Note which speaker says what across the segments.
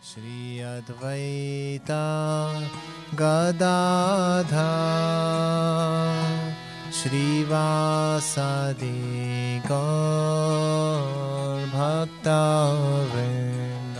Speaker 1: Shri Advaita Gadadhar श्रीवासादि Gaur भक्तवृंद।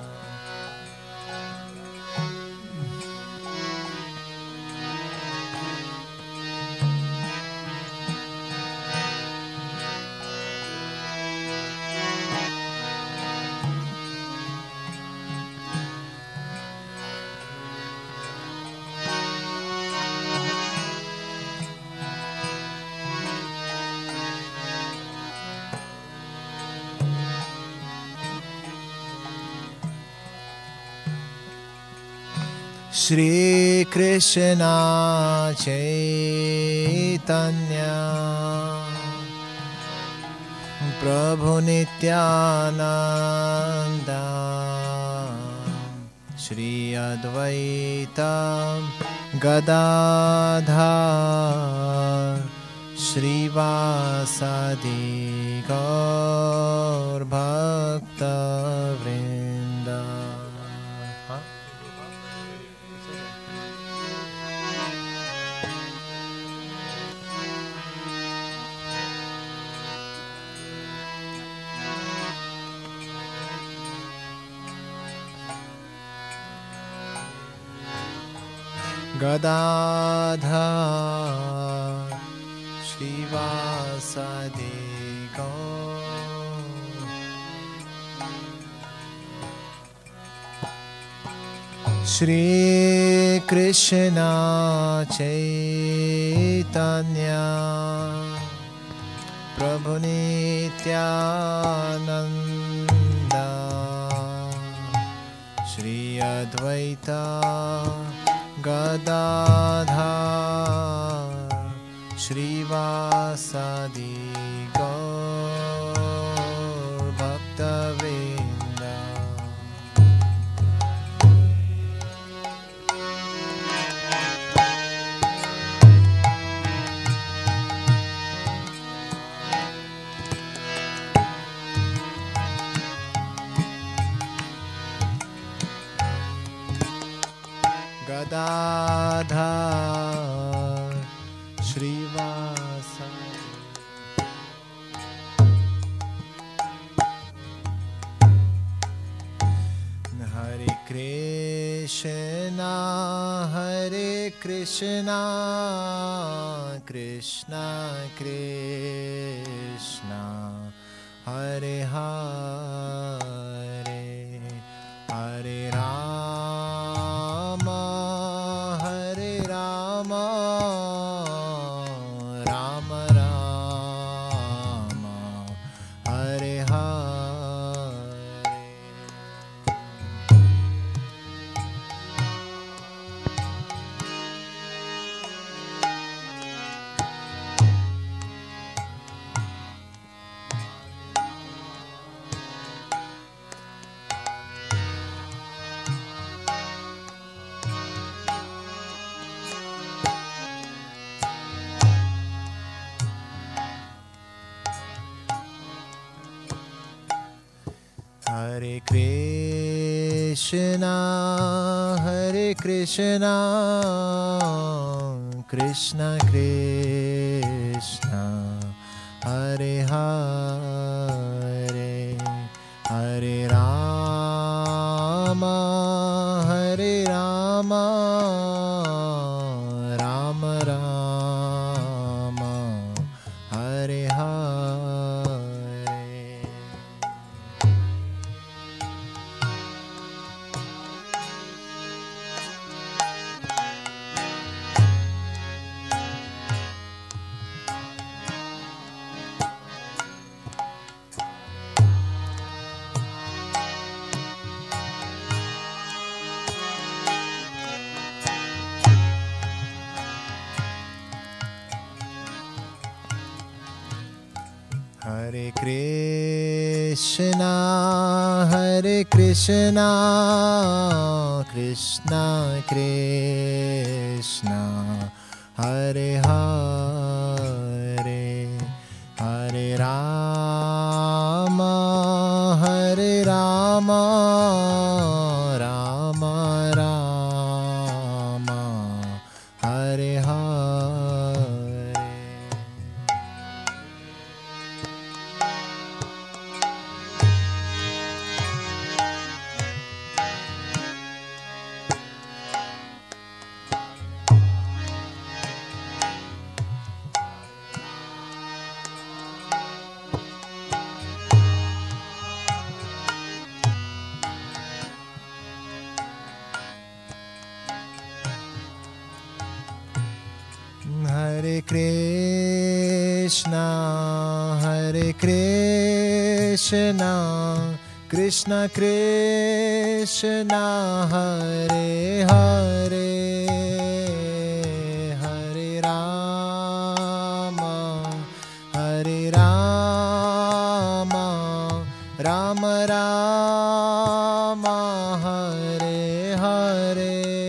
Speaker 1: Shri Krishna Chaitanya Prabhu Nityanand Shri Advaita Gadadhar श्रीवासादि Gaur भक्तवृंद। Gadadhar श्रीवासादि Gaur Shri Krishna Chaitanya Prabhu Nityanand Shri Advaita Gadadhar श्रीवासादि Gaur भक्तवृंद। Gadadhar श्रीवासादि Hare Krishna Krishna Krishna Hare Hare Hare Ram Ram Ram Hare Hare. Hare Krishna Krishna Krishna Hare Hare Hare Ram Ram Ram Hare Hare. Hare Krishna Krishna Krishna Hare Hare Hare Ram Ram Ram Hare Hare. Hare Krishna, Krishna Krishna, Hare Hare, Hare Rama, Hare Rama, Rama Rama, Hare Hare.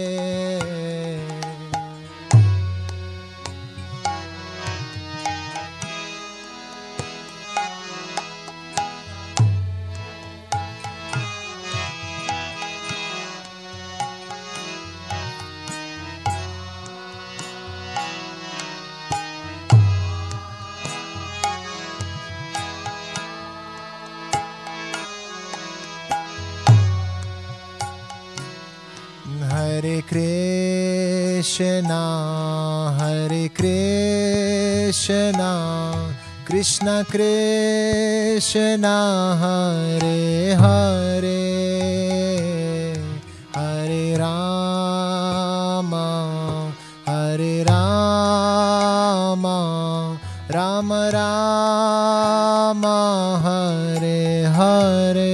Speaker 1: Hare Krishna, Krishna Krishna, Hare Hare, Hare Rama, Hare Rama, Rama Rama, Hare Hare.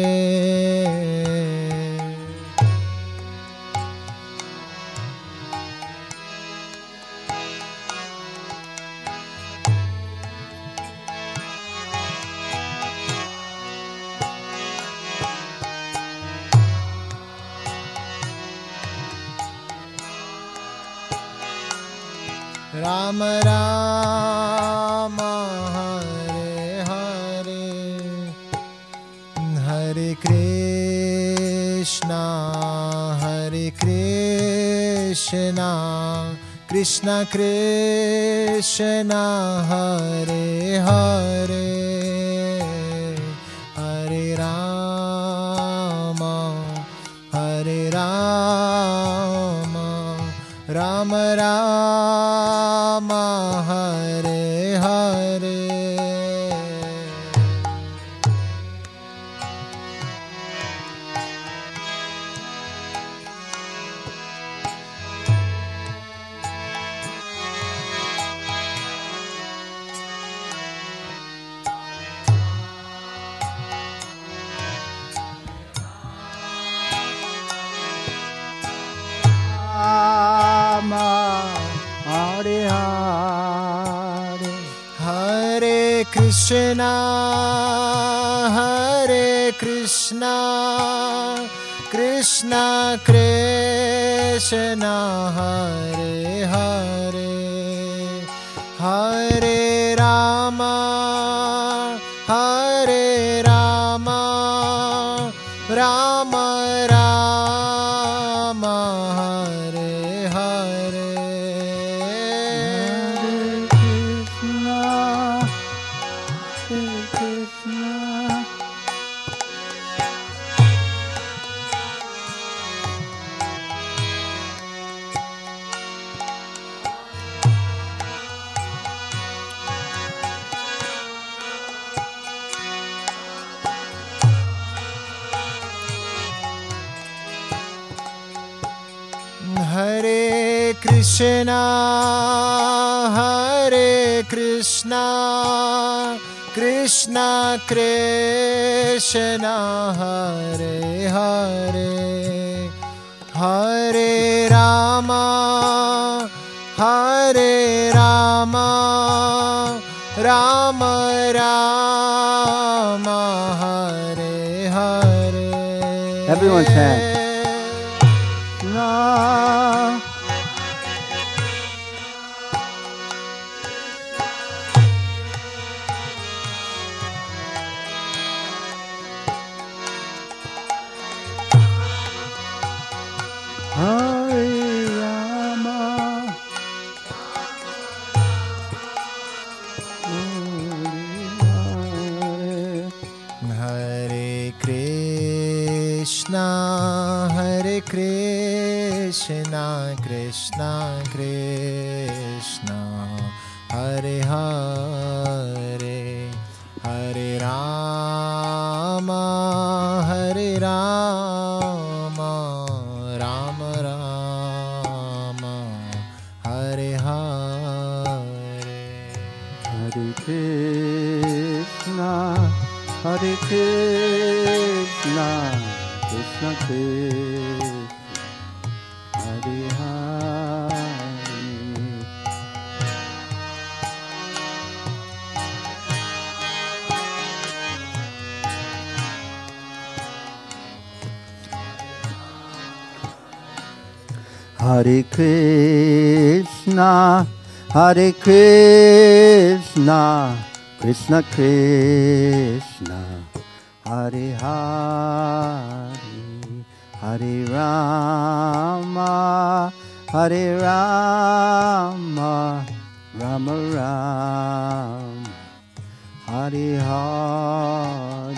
Speaker 1: Rama Rama, Hare Hare, Hare Krishna, Krishna Krishna, Hare Hare, Hare Rama, Hare Rama, Rama Rama, Hare Hare. Hare Hare, Hare Krishna, Krishna Krishna, Hare Hare, Hare Rama, Rama Rama, Hare Hare. Hare Krishna, Krishna Krishna, Hare Hare, Hare Rama, Rama Rama, Hare Hare.
Speaker 2: Everyone's hand. Hare Rama,
Speaker 1: Hare Krishna, Hare Krishna, Krishna Krishna, Hare Hare, Hare Rama, Hare Rama, Rama Rama, Hare Hare.
Speaker 2: Hare Krishna, Hare Krishna, Krishna Krishna, Hare Hare. Hare Krishna, Hare Krishna, Krishna Krishna, Hare Hare, Hare Rama, Hare Rama, Rama Rama, Hare Hare.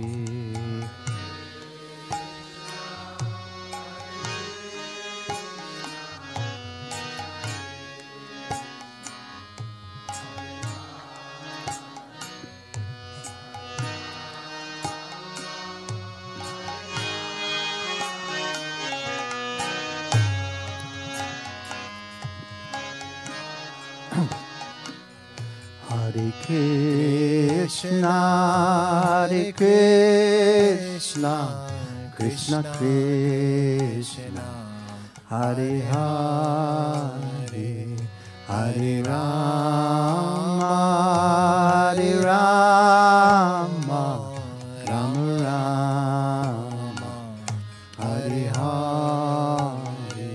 Speaker 2: Hare Krishna, Hare Krishna, Krishna Krishna, Hare Hare, Hare Rama, Hare Rama, Rama Rama, Hare Hare.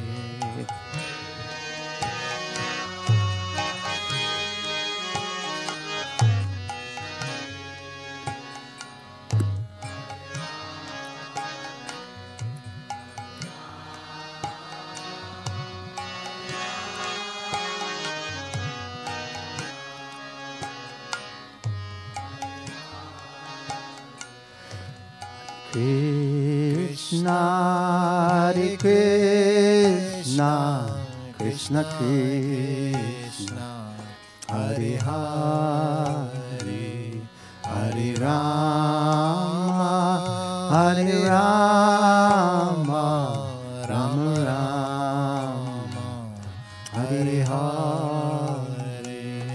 Speaker 2: Krishna, Hare Krishna, Krishna Krishna, Hare Hare, Hare Rama, Hare Rama, Rama Rama, Hare Hare.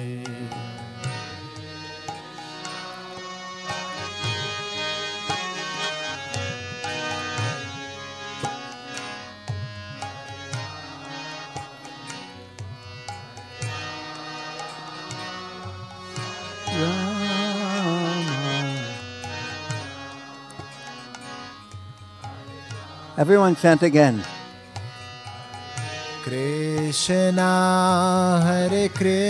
Speaker 2: Everyone chant again.
Speaker 1: Krishna, Hare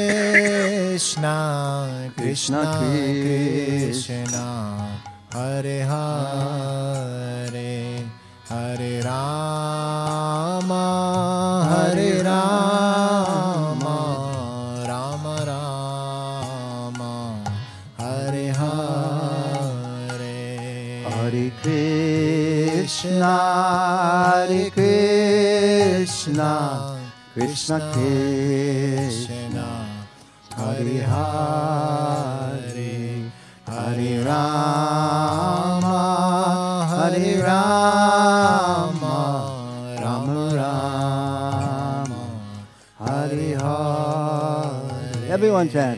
Speaker 1: Krishna, Krishna Krishna, Hare Hare, Hare Rama, Hare Rama, Rama Rama, Hare Hare.
Speaker 2: Hare Krishna, Hare Krishna, Krishna Krishna, Hare Hare, Hare Rama, Hare Rama, Rama Rama, Hare Hare. Everyone chant.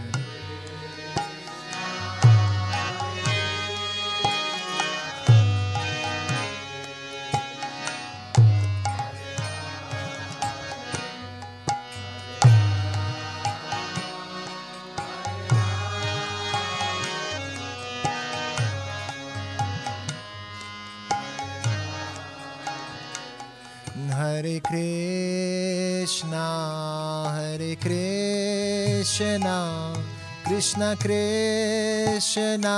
Speaker 1: Hare Krishna, Hare Krishna, Krishna Krishna,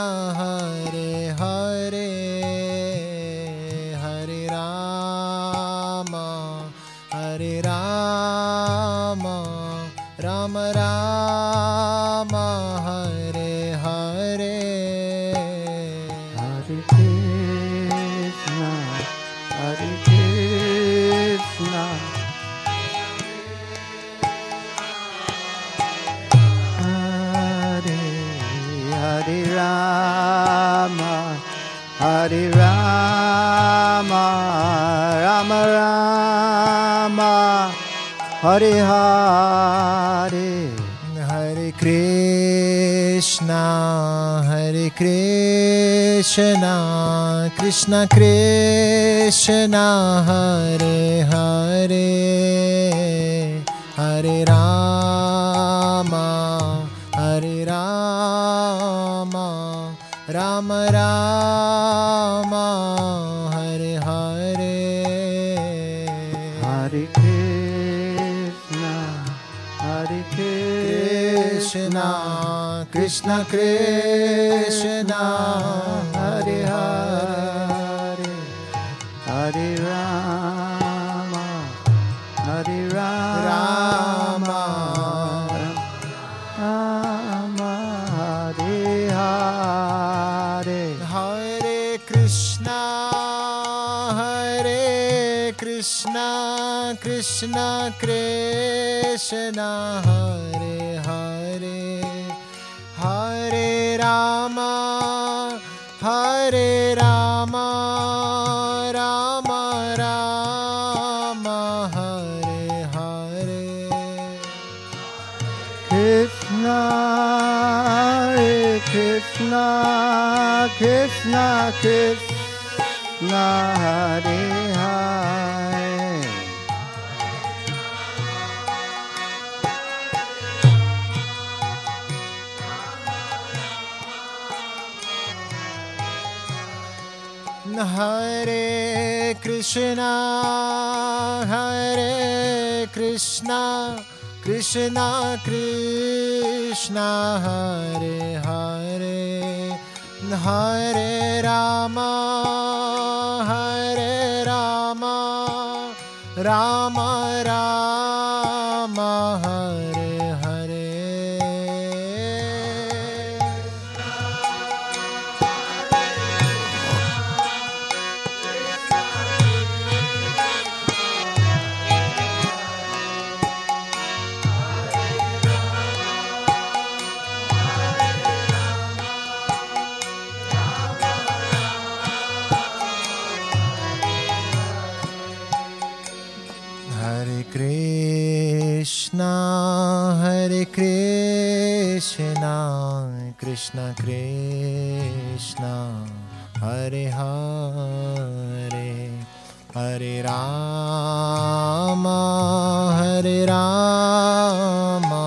Speaker 1: Hare Hare, Hare Rama, Ram Rama Hare Hare
Speaker 2: Hare Krishna Hare Krishna Hare Hare Rama Hare Rama Rama Rama Hare Hare
Speaker 1: Hare Krishna Krishna Krishna Hare Hare Hare Rama Rama Rama Hare Hare
Speaker 2: Hare Krishna
Speaker 1: Krishna Krishna Hare Hare
Speaker 2: Hare Rama Hare
Speaker 1: Rama
Speaker 2: Rama Hare Hare
Speaker 1: Hare Krishna Krishna Krishna Hare Hare Hare Rama Rama Rama Hare Hare
Speaker 2: Krishna Krishna Krishna Krishna Hare Hare
Speaker 1: Hare Krishna Krishna Krishna Hare Hare Hare Rama Rama Rama Hare Hare Hare Krishna Krishna Krishna Hare Hare Hare Rama Rama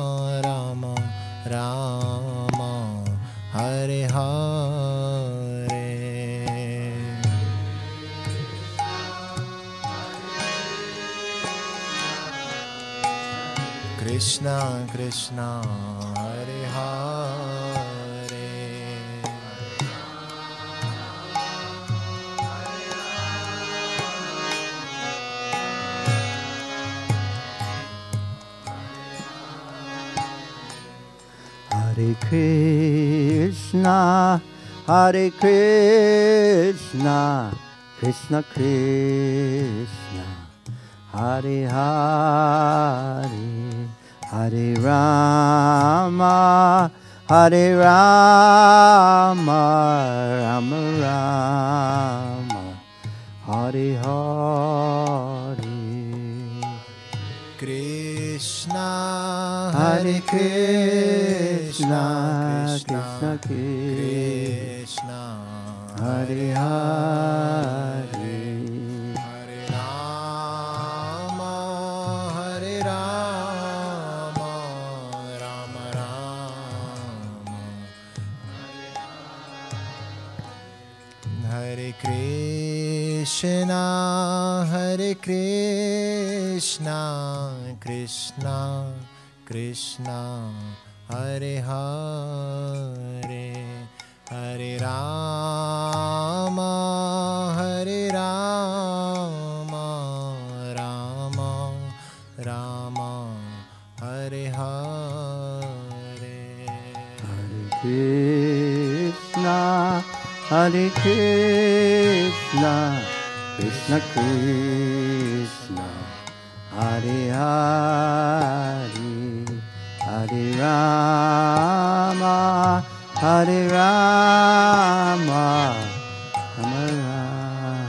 Speaker 1: Rama Hare Hare Krishna Krishna Hare Hare
Speaker 2: Hare Krishna Krishna Krishna Hare Hare Hare Rama Rama Rama Hare Hare
Speaker 1: Krishna
Speaker 2: Hare Krishna
Speaker 1: Krishna
Speaker 2: Krishna
Speaker 1: Krishna
Speaker 2: Hare Hare
Speaker 1: Hare Rama Rama Rama Hare Krishna Krishna Krishna Hare Hare Hare Rama Rama Rama Hare
Speaker 2: Hare Krishna, Krishna Krishna, Hare Hare, Hare Rama, Hare Rama, Rama Rama.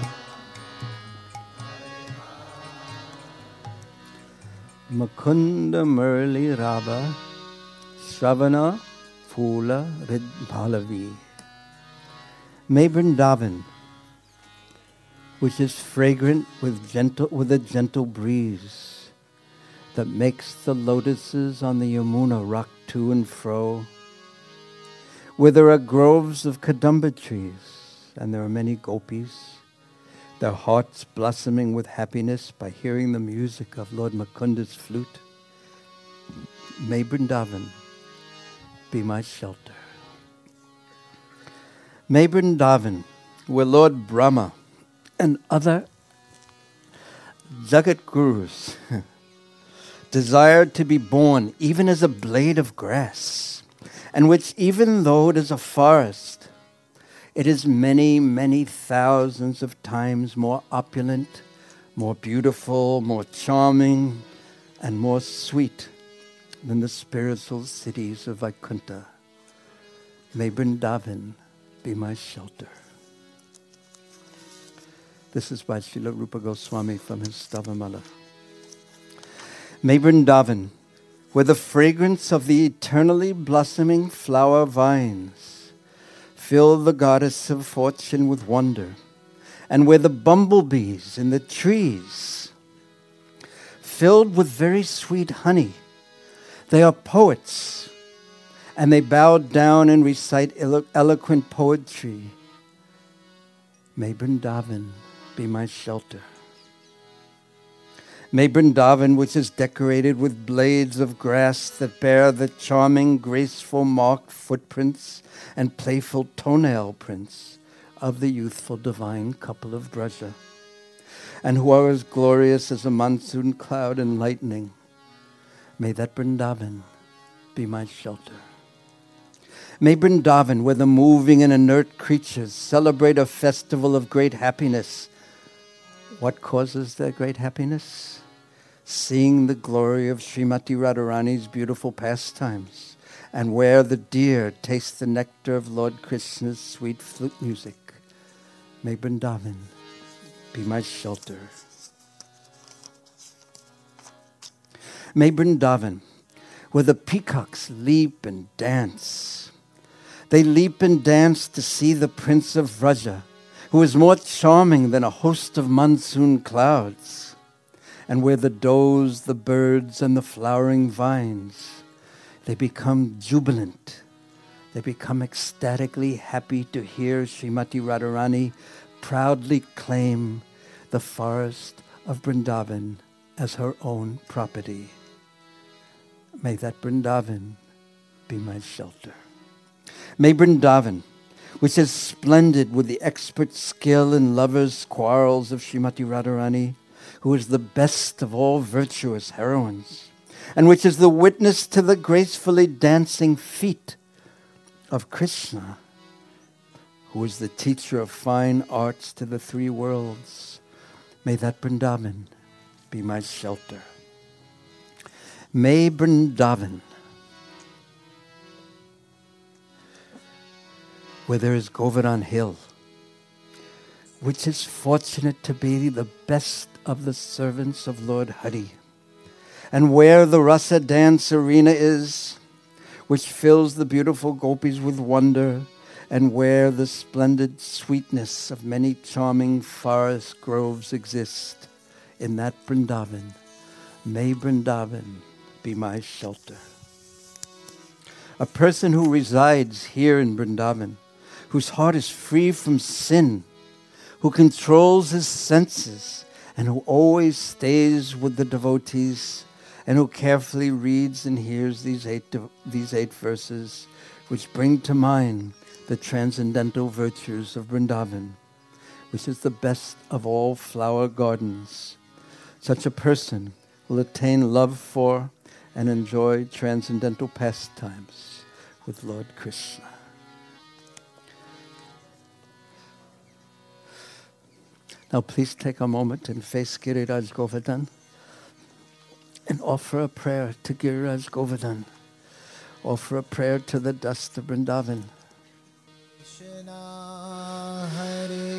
Speaker 2: Mukunda Murli Rava, Shravana Phula Ridbhalavi. May Vrindavan, which is fragrant with a gentle breeze that makes the lotuses on the Yamuna rock to and fro, where there are groves of kadamba trees and there are many gopis, their hearts blossoming with happiness by hearing the music of Lord Mukunda's flute. May Vrindavan be my shelter. May Vrindavan, where Lord Brahma and other Jagat Gurus desired to be born even as a blade of grass, and which, even though it is a forest, it is many, many thousands of times more opulent, more beautiful, more charming, and more sweet than the spiritual cities of Vaikuntha. May Vrindavan be my shelter. This is by Srila Rupa Goswami from his Stavamala. May Vrindavan, where the fragrance of the eternally blossoming flower vines fill the goddess of fortune with wonder, and where the bumblebees in the trees, filled with very sweet honey, they are poets, and they bow down and recite eloquent poetry. May Vrindavan be my shelter. May Vrindavan, which is decorated with blades of grass that bear the charming, graceful marked footprints and playful toenail prints of the youthful divine couple of Braja, and who are as glorious as a monsoon cloud and lightning, may that Vrindavan be my shelter. May Vrindavan, where the moving and inert creatures celebrate a festival of great happiness. What causes their great happiness? Seeing the glory of Srimati Radharani's beautiful pastimes, and where the deer taste the nectar of Lord Krishna's sweet flute music. May Vrindavan be my shelter. May Vrindavan, where the peacocks leap and dance. They leap and dance to see the Prince of Vraja, who is more charming than a host of monsoon clouds, and where the does, the birds, and the flowering vines, they become jubilant. They become ecstatically happy to hear Srimati Radharani proudly claim the forest of Vrindavan as her own property. May that Vrindavan be my shelter. May Vrindavan, which is splendid with the expert skill in lovers' quarrels of Srimati Radharani, who is the best of all virtuous heroines, and which is the witness to the gracefully dancing feet of Krishna, who is the teacher of fine arts to the three worlds. May that Vrindavan be my shelter. May Vrindavan, where there is Govardhan Hill, which is fortunate to be the best of the servants of Lord Hari, and where the Rasa dance arena is, which fills the beautiful gopis with wonder, and where the splendid sweetness of many charming forest groves exist, in that Vrindavan, may Vrindavan be my shelter. A person who resides here in Vrindavan, whose heart is free from sin, who controls his senses, and who always stays with the devotees, and who carefully reads and hears these eight verses, which bring to mind the transcendental virtues of Vrindavan, which is the best of all flower gardens. Such a person will attain love for and enjoy transcendental pastimes with Lord Krishna. Now please take a moment and face Giriraj Govardhan and offer a prayer to Giriraj Govardhan. Offer a prayer to the dust of Vrindavan.
Speaker 1: Krishna, Hare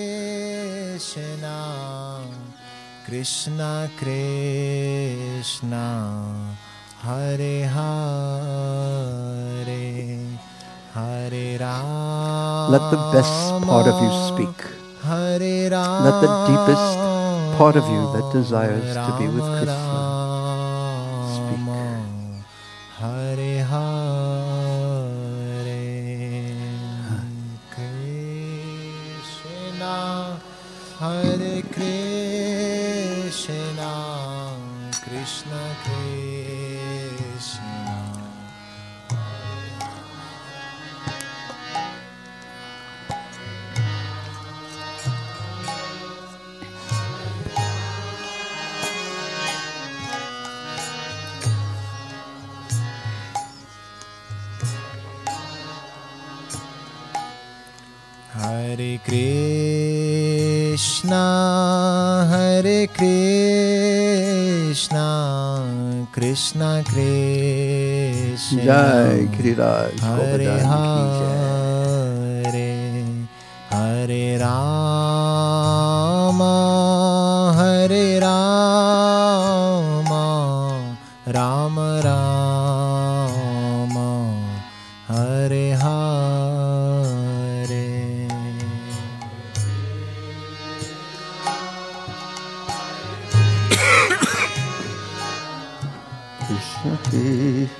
Speaker 1: Krishna, Krishna Krishna, Hare Hare, Hare Rama.
Speaker 2: Let the best part of you speak.
Speaker 1: Hare Rama.
Speaker 2: Let the deepest part of you that desires to be with Krishna speak.
Speaker 1: Hare Hare, Krishna, Hare Krishna, Krishna Krishna. Hare Krishna, Hare Krishna, Krishna Krishna.
Speaker 2: Jai Giriraj
Speaker 1: Hare
Speaker 2: Govardhan ki jai.
Speaker 1: Hare, Hare Rama, Hare Rama, Rama Rama, Hare Hare.
Speaker 2: Krishna Krishna.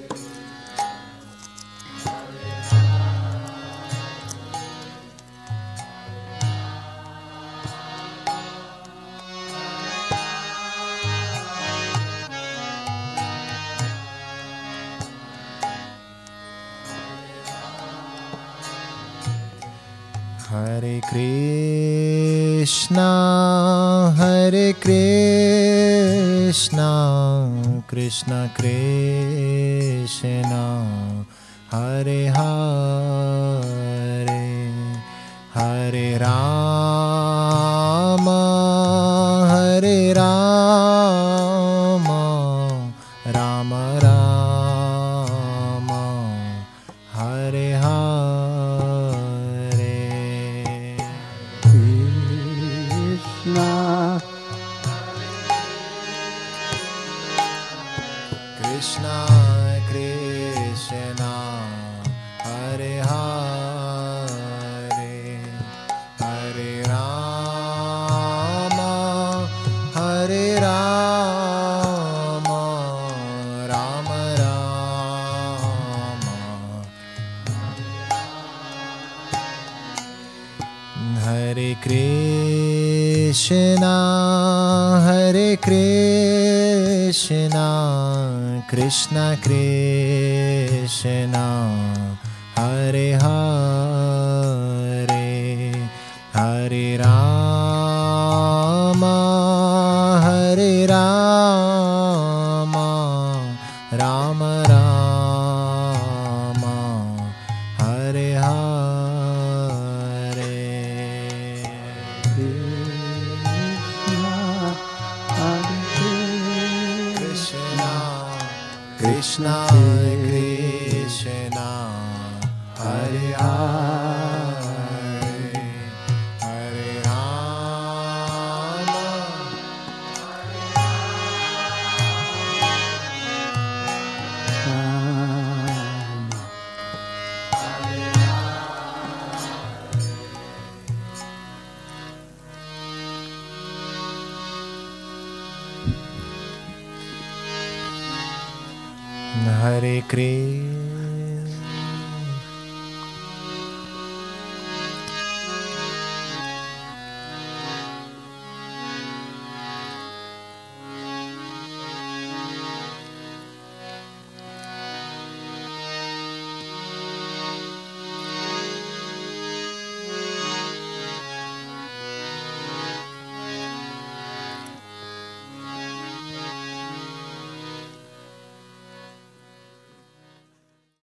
Speaker 1: Hare Krishna, Hare Krishna, Krishna Krishna, Hare Hare, Hare Rama, Hare Rama, Rama Rama, Hare Hare. Krishna Krishna, Hare Hare, Hare Rama, Hare Rama, Rama Rama, Hare Krishna, Hare Krishna, Krishna Krishna, Hare Hare, Hare Rama, Hare Rama, Rama Rama, Hare Hare. Krishna Krishna, Hare Hare, Hare Rama, Hare Krishna.